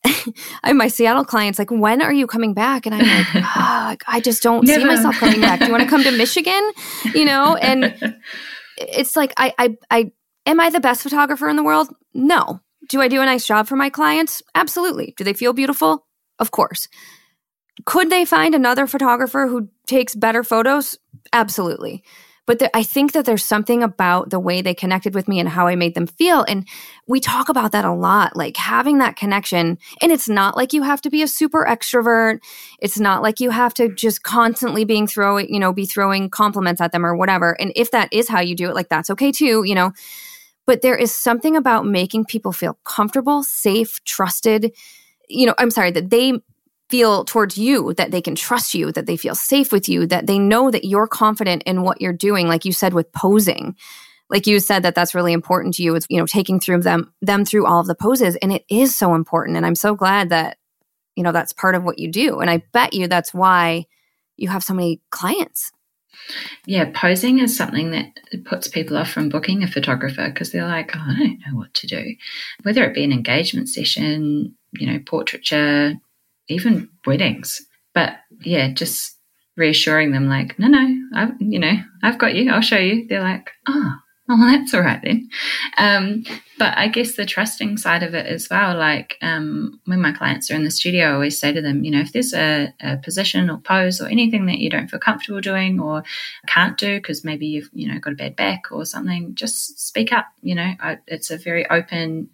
I have my Seattle clients like, when are you coming back? And I'm like, oh, I just don't Never. see myself coming back. Do you want to come to Michigan? You know, and it's like, I, I I am I the best photographer in the world? No. Do I do a nice job for my clients? Absolutely. Do they feel beautiful? Of course. Could they find another photographer who takes better photos? Absolutely. But there, I think that there's something about the way they connected with me and how I made them feel. And we talk about that a lot, like having that connection. And it's not like you have to be a super extrovert. It's not like you have to just constantly being throwing, you know, be throwing compliments at them or whatever. And if that is how you do it, like, that's okay too, you know. But there is something about making people feel comfortable, safe, trusted, you know, I'm sorry, that they feel towards you, that they can trust you, that they feel safe with you, that they know that you're confident in what you're doing. Like you said, with posing, like you said, that that's really important to you. It's, you know, taking through them, them through all of the poses. And it is so important. And I'm so glad that you know, that's part of what you do. And I bet you that's why you have so many clients. Yeah, posing is something that puts people off from booking a photographer because they're like, oh, I don't know what to do. Whether it be an engagement session, you know, portraiture, even weddings. But yeah, just reassuring them like, no, no, I've, you know, I've got you. I'll show you. They're like, oh, well, that's all right then. Um, but I guess the trusting side of it as well, like um, when my clients are in the studio, I always say to them, you know, if there's a, a position or pose or anything that you don't feel comfortable doing or can't do because maybe you've, you know, got a bad back or something, just speak up. You know, I, it's a very open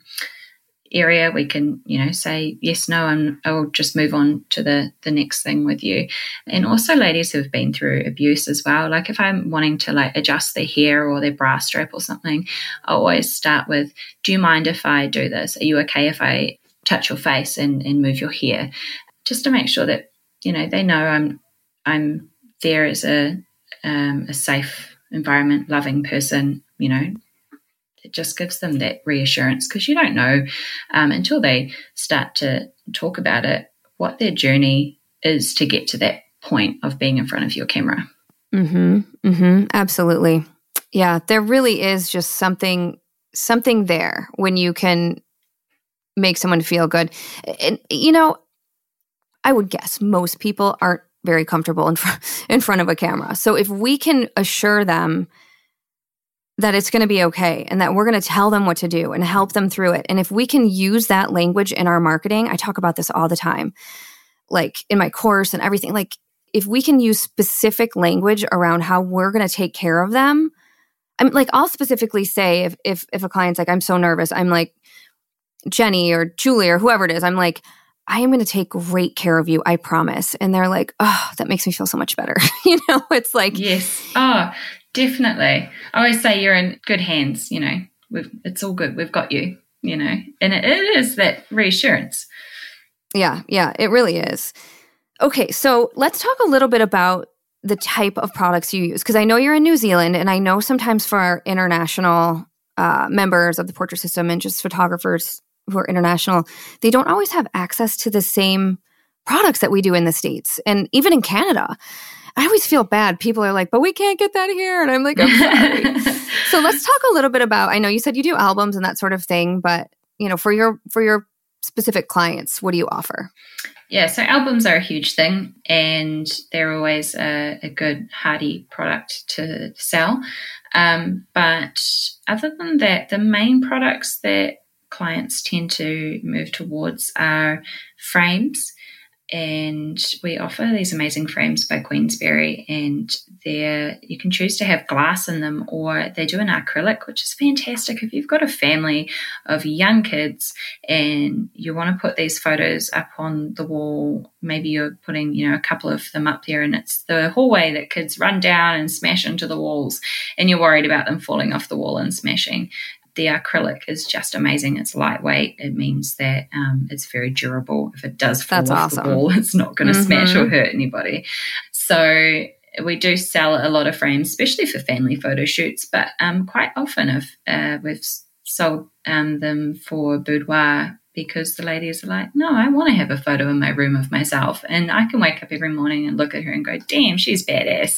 area. We can, you know, say yes, no, and I'll just move on to the the next thing with you. And also ladies who've been through abuse as well. Like if I'm wanting to like adjust their hair or their bra strap or something, I always start with, do you mind if I do this? Are you okay if I touch your face and, and move your hair? Just to make sure that, you know, they know I'm I'm there as a um, a safe environment, loving person, you know. It just gives them that reassurance because you don't know um, until they start to talk about it what their journey is to get to that point of being in front of your camera. Mm-hmm. Mm-hmm. Absolutely. Yeah, there really is just something something there when you can make someone feel good. And, you know, I would guess most people aren't very comfortable in, fr- in front of a camera. So if we can assure them that it's going to be okay and that we're going to tell them what to do and help them through it. And if we can use that language in our marketing, I talk about this all the time, like in my course and everything, like if we can use specific language around how we're going to take care of them, I'm like, I'll specifically say if, if, if a client's like, I'm so nervous, I'm like, Jenny or Julie or whoever it is, I'm like, I am going to take great care of you. I promise. And they're like, oh, that makes me feel so much better. You know, it's like, yes. Oh, definitely. I always say you're in good hands, you know, we've, it's all good. We've got you, you know, and it, it is that reassurance. Yeah. Yeah, it really is. Okay. So let's talk a little bit about the type of products you use. Cause I know you're in New Zealand and I know sometimes for our international uh, members of the Portrait System and just photographers who are international, they don't always have access to the same products that we do in the States and even in Canada. I always feel bad. People are like, but we can't get that here. And I'm like, I'm sorry. So let's talk a little bit about, I know you said you do albums and that sort of thing, but you know, for your, for your specific clients, what do you offer? Yeah, so albums are a huge thing and they're always a, a good, hearty product to sell. Um, but other than that, the main products that clients tend to move towards are frames. And we offer these amazing frames by Queensberry, and they're, you can choose to have glass in them, or they do an acrylic, which is fantastic. If you've got a family of young kids and you want to put these photos up on the wall, maybe you're putting, you know, a couple of them up there and it's the hallway that kids run down and smash into the walls and you're worried about them falling off the wall and smashing. The acrylic is just amazing. It's lightweight. It means that um, it's very durable. If it does fall That's off awesome. the wall, it's not going to Mm-hmm. smash or hurt anybody. So we do sell a lot of frames, especially for family photo shoots, but um, quite often if, uh, we've sold um, them for boudoir because the ladies are like, no, I want to have a photo in my room of myself. And I can wake up every morning and look at her and go, damn, she's badass.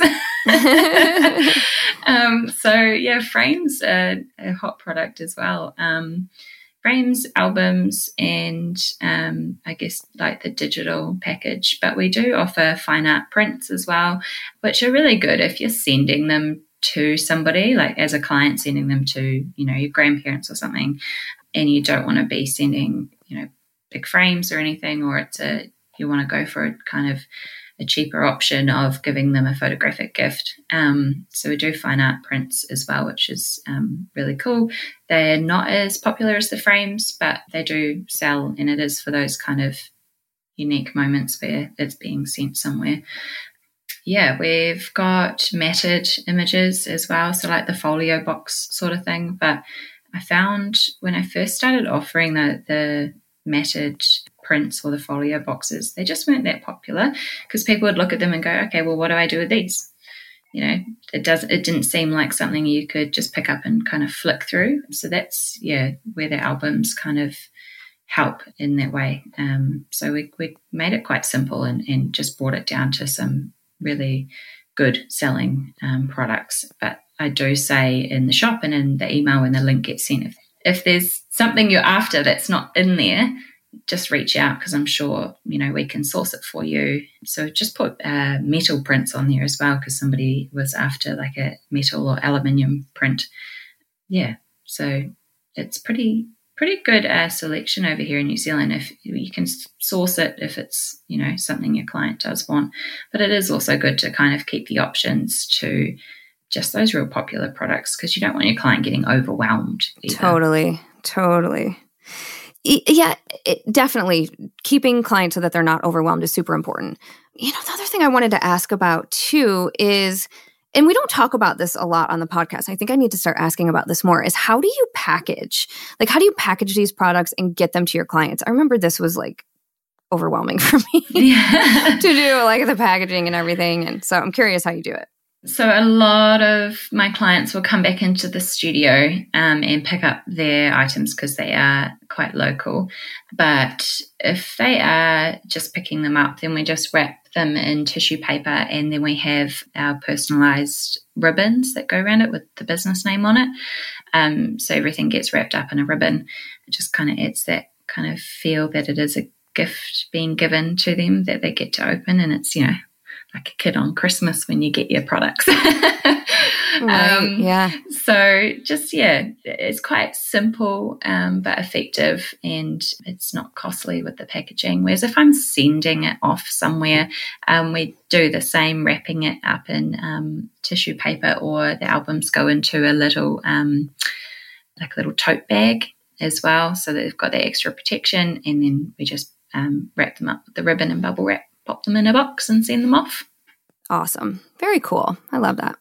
um, so, yeah, frames are a hot product as well. Um, frames, albums, and um, I guess like the digital package. But we do offer fine art prints as well, which are really good if you're sending them to somebody, like as a client sending them to, you know, your grandparents or something, and you don't want to be sending, you know, big frames or anything, or it's a, you want to go for a kind of a cheaper option of giving them a photographic gift. Um, so we do fine art prints as well, which is um, really cool. They're not as popular as the frames, but they do sell, and it is for those kind of unique moments where it's being sent somewhere. Yeah, we've got matted images as well, so like the folio box sort of thing. But I found when I first started offering the, the matted prints or the folio boxes, they just weren't that popular because people would look at them and go, okay, well, what do I do with these? You know, it does. It didn't seem like something you could just pick up and kind of flick through. So that's, yeah, where the albums kind of help in that way. Um, so we, we made it quite simple and, and just brought it down to some really good selling um, products. But I do say in the shop and in the email when the link gets sent, if, if there's something you're after that's not in there, just reach out because I'm sure, you know, we can source it for you. So just put uh, metal prints on there as well because somebody was after like a metal or aluminium print. Yeah, so it's pretty pretty good uh, selection over here in New Zealand if you can source it if it's, you know, something your client does want. But it is also good to kind of keep the options to just those real popular products because you don't want your client getting overwhelmed either. Totally, totally. Yeah, it, definitely. Keeping clients so that they're not overwhelmed is super important. You know, the other thing I wanted to ask about too is, and we don't talk about this a lot on the podcast, I think I need to start asking about this more, is how do you package? Like, how do you package these products and get them to your clients? I remember this was like overwhelming for me yeah. to do like the packaging and everything. And so I'm curious how you do it. So a lot of my clients will come back into the studio um, and pick up their items because they are quite local. But if they are just picking them up, then we just wrap them in tissue paper and then we have our personalised ribbons that go around it with the business name on it. Um, so everything gets wrapped up in a ribbon. It just kind of adds that kind of feel that it is a gift being given to them that they get to open, and it's, you know, like a kid on Christmas when you get your products. Right, um, yeah. So just, yeah, it's quite simple um, but effective, and it's not costly with the packaging. Whereas if I'm sending it off somewhere, um, we do the same, wrapping it up in um, tissue paper, or the albums go into a little, um, like a little tote bag as well, so that they've got that extra protection, and then we just um, wrap them up with the ribbon and bubble wrap, pop them in a box and send them off. Awesome. Very cool. I love that.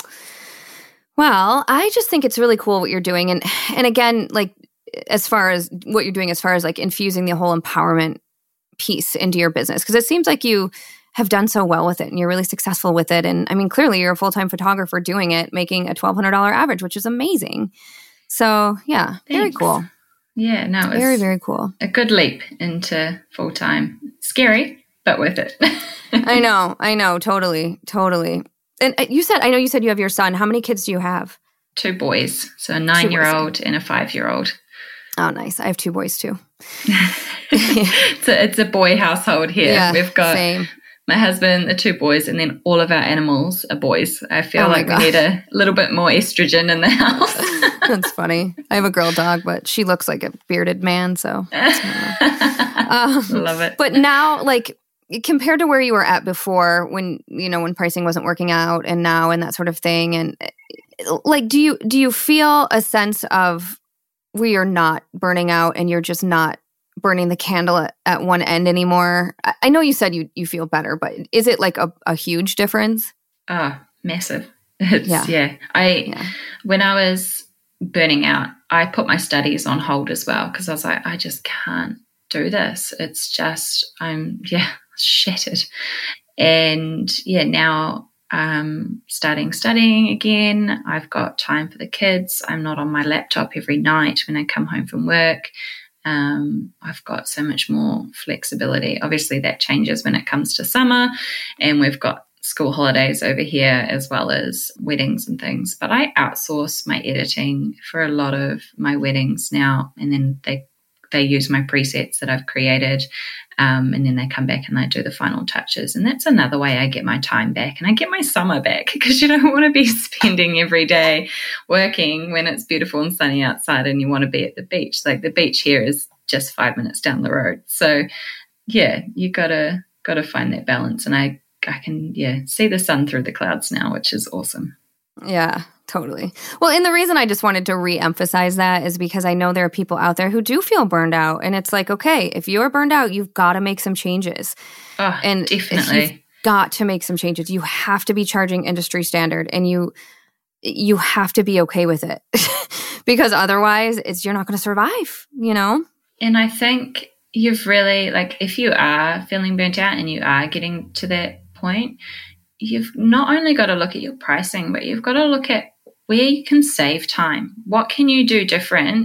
Well, I just think it's really cool what you're doing. And and again, like as far as what you're doing, as far as like infusing the whole empowerment piece into your business, because it seems like you have done so well with it and you're really successful with it. And I mean, clearly you're a full-time photographer doing it, making a twelve hundred dollars average, which is amazing. So yeah, Thanks. Very cool. Yeah, no, it's very, very cool. A good leap into full-time. Scary, but worth it. I know, I know, totally, totally. And you said, I know you said you have your son. How many kids do you have? Two boys. So a nine-year-old and a five-year-old. Oh, nice. I have two boys too. it's, a, it's a boy household here. Yeah, We've got same. my husband, the two boys, and then all of our animals are boys. I feel oh like we need a little bit more estrogen in the house. That's funny. I have a girl dog, but she looks like a bearded man, so. um, Love it. But now, like, compared to where you were at before, when you know when pricing wasn't working out, and now and that sort of thing, and like, do you do you feel a sense of where you're not burning out and you're just not burning the candle at, at one end anymore? I, I know you said you you feel better, but is it like a, a huge difference? Oh, massive. It's, yeah. yeah. I yeah. When I was burning out, I put my studies on hold as well because I was like, I just can't do this. It's just I'm yeah. shattered. And yeah, now I'm starting studying again. I've got time for the kids. I'm not on my laptop every night when I come home from work. Um, I've got so much more flexibility. Obviously that changes when it comes to summer, and we've got school holidays over here as well as weddings and things. But I outsource my editing for a lot of my weddings now, and then they they use my presets that I've created. Um, and then they come back and they do the final touches. And that's another way I get my time back, and I get my summer back, because you don't want to be spending every day working when it's beautiful and sunny outside and you want to be at the beach. Like the beach here is just five minutes down the road. So yeah, you gotta gotta find that balance. And I I can yeah see the sun through the clouds now, which is awesome. Yeah, totally. Well, and the reason I just wanted to re-emphasize that is because I know there are people out there who do feel burned out. And it's like, okay, if you're burned out, you've got to make some changes. Oh, and definitely. You've got to make some changes. You have to be charging industry standard, and you you have to be okay with it because otherwise it's you're not going to survive, you know? And I think you've really, like, if you are feeling burnt out and you are getting to that point, you've not only got to look at your pricing, but you've got to look at where you can save time. What can you do different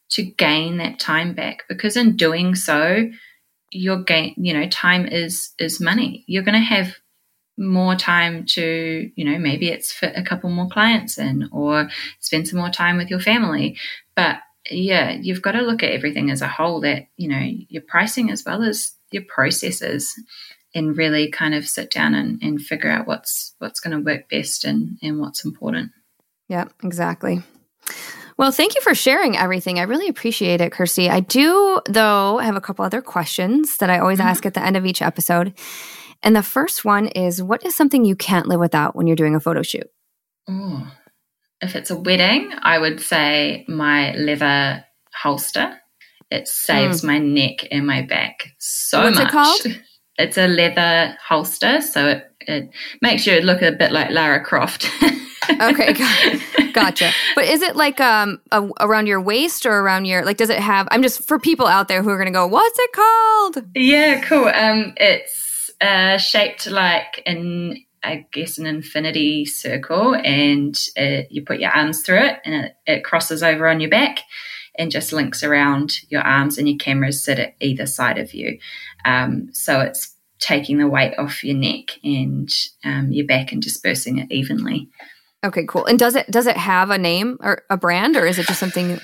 to gain that time back, because in doing so, your gain, you know, time is is money. You're going to have more time to, you know, maybe it's fit a couple more clients in or spend some more time with your family. But yeah, you've got to look at everything as a whole, that, you know, your pricing as well as your processes, and really kind of sit down and, and figure out what's what's going to work best and, and what's important. Yeah, exactly. Well, thank you for sharing everything. I really appreciate it, Kirsty. I do, though, have a couple other questions that I always mm-hmm. ask at the end of each episode. And the first one is, what is something you can't live without when you're doing a photo shoot? Oh, if it's a wedding, I would say my leather holster. It saves mm. my neck and my back so What's much. What's it called? It's a leather holster, so it, it makes you look a bit like Lara Croft. Okay, gotcha. But is it like um a, around your waist or around your, like, does it have, I'm just, for people out there who are going to go, what's it called? Yeah, cool. Um, It's uh, shaped like an, I guess, an infinity circle, and it, you put your arms through it, and it, it crosses over on your back and just links around your arms, and your cameras sit at either side of you. Um, so it's taking the weight off your neck and um, your back and dispersing it evenly. Okay, cool. And does it does it have a name or a brand, or is it just something?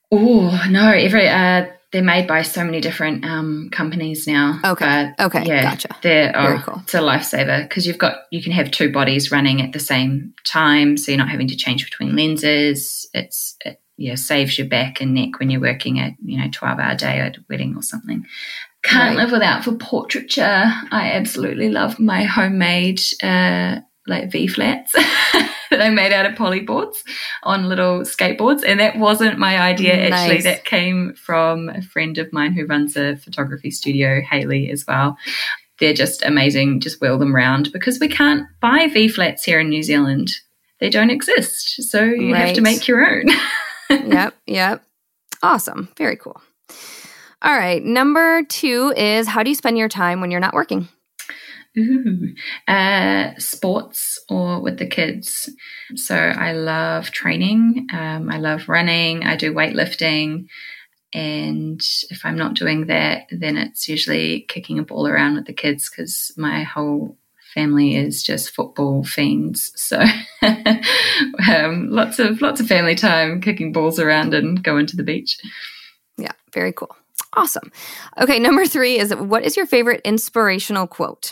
Oh, no. Every uh, they're made by so many different um, companies now. Okay. But okay. Yeah, gotcha. They're, oh, Very cool. It's a lifesaver, because you've got you can have two bodies running at the same time, so you're not having to change between lenses. It's it, yeah saves your back and neck when you're working at, you know, twelve hour day at a wedding or something. Can't right. live without for portraiture. I absolutely love my homemade uh, like V flats that I made out of polyboards on little skateboards. And that wasn't my idea, actually. Nice. That came from a friend of mine who runs a photography studio, Hayley, as well. They're just amazing. Just wheel them around, because we can't buy V flats here in New Zealand. They don't exist. So you right. have to make your own. Yep, yep. Awesome. Very cool. All right. Number two is, how do you spend your time when you're not working? Ooh, uh, sports or with the kids. So I love training. Um, I love running. I do weightlifting. And if I'm not doing that, then it's usually kicking a ball around with the kids, because my whole family is just football fiends. So um, lots of lots of family time, kicking balls around and going to the beach. Yeah, very cool. Awesome. Okay, number three is, what is your favorite inspirational quote?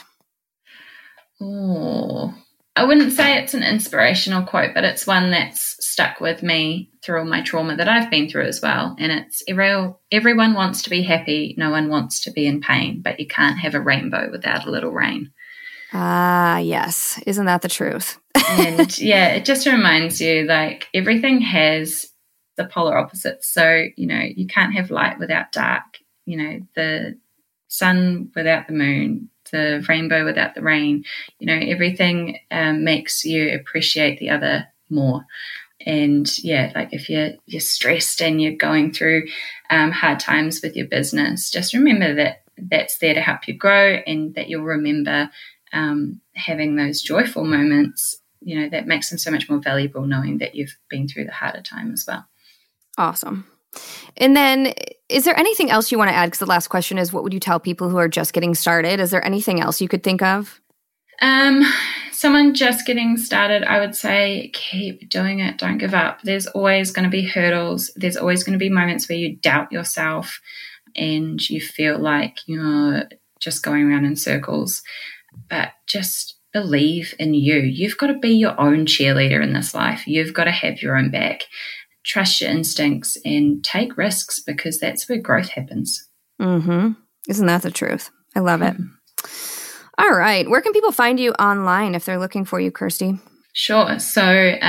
Oh, I wouldn't say it's an inspirational quote, but it's one that's stuck with me through all my trauma that I've been through as well. And it's, every, everyone wants to be happy. No one wants to be in pain, but you can't have a rainbow without a little rain. Ah, uh, yes. Isn't that the truth? And yeah, it just reminds you, like, everything has the polar opposites. So, you know, you can't have light without dark, you know, the sun without the moon, the rainbow without the rain. You know, everything um, makes you appreciate the other more. And yeah, like if you're you're stressed and you're going through um, hard times with your business, just remember that that's there to help you grow, and that you'll remember um, having those joyful moments. You know, that makes them so much more valuable, knowing that you've been through the harder time as well. Awesome. And then, is there anything else you want to add? Because the last question is, what would you tell people who are just getting started? Is there anything else you could think of? Um, someone just getting started, I would say keep doing it. Don't give up. There's always going to be hurdles. There's always going to be moments where you doubt yourself and you feel like you're just going around in circles. But just believe in you. You've got to be your own cheerleader in this life. You've got to have your own back. Trust your instincts and take risks, because that's where growth happens. Mm-hmm. Isn't that the truth? I love it. Mm-hmm. All right. Where can people find you online if they're looking for you, Kirsty? Sure. So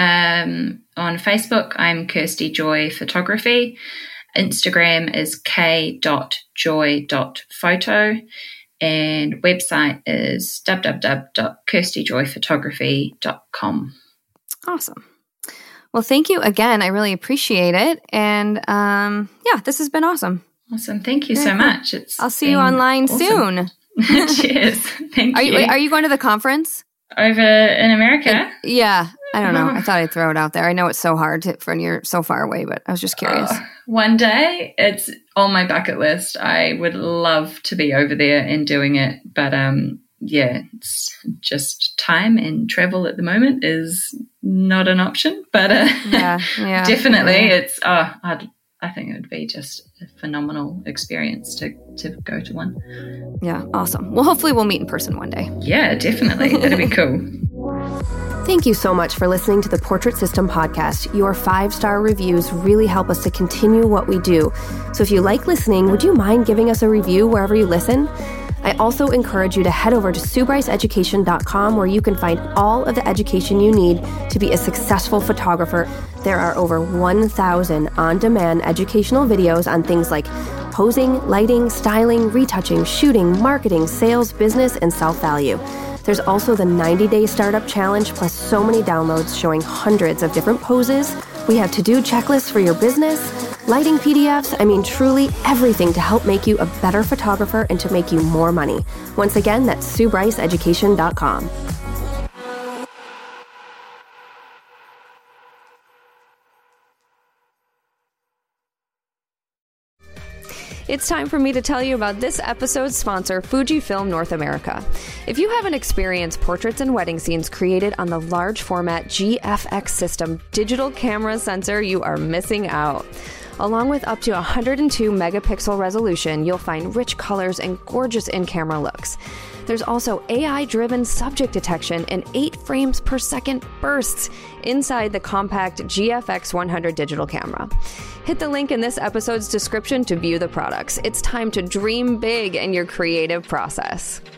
um, on Facebook, I'm Kirsty Joy Photography. Instagram is k dot joy dot photo. And website is w w w dot kirsty joy photography dot com. Awesome. Well, thank you again. I really appreciate it. And um, yeah, this has been awesome. Awesome. Thank you Very so cool. much. It's I'll see you online awesome. Soon. Cheers. Thank are you. you. Are you going to the conference? Over in America? In, yeah. I don't know. I thought I'd throw it out there. I know it's so hard to, when you're so far away, but I was just curious. Uh, one day, it's on my bucket list. I would love to be over there and doing it, but um, yeah, it's just time and travel at the moment is not an option. But uh, yeah, yeah, definitely, yeah. it's. Oh, I'd, I think it would be just a phenomenal experience to to go to one. Yeah, awesome. Well, hopefully, we'll meet in person one day. Yeah, definitely. That'd be cool. Thank you so much for listening to the Portrait System podcast. Your five-star reviews really help us to continue what we do. So if you like listening, would you mind giving us a review wherever you listen? I also encourage you to head over to sue bryce education dot com where you can find all of the education you need to be a successful photographer. There are over one thousand on-demand educational videos on things like posing, lighting, styling, retouching, shooting, marketing, sales, business, and self-value. There's also the ninety-day startup challenge, plus so many downloads showing hundreds of different poses. We have to-do checklists for your business, lighting P D Fs, I mean, truly everything to help make you a better photographer and to make you more money. Once again, that's sue bryce education dot com. It's time for me to tell you about this episode's sponsor, Fujifilm North America. If you haven't experienced portraits and wedding scenes created on the large format G F X system digital camera sensor, you are missing out. Along with up to one hundred two megapixel resolution, you'll find rich colors and gorgeous in-camera looks. There's also A I-driven subject detection and eight frames per second bursts inside the compact G F X one hundred digital camera. Hit the link in this episode's description to view the products. It's time to dream big in your creative process.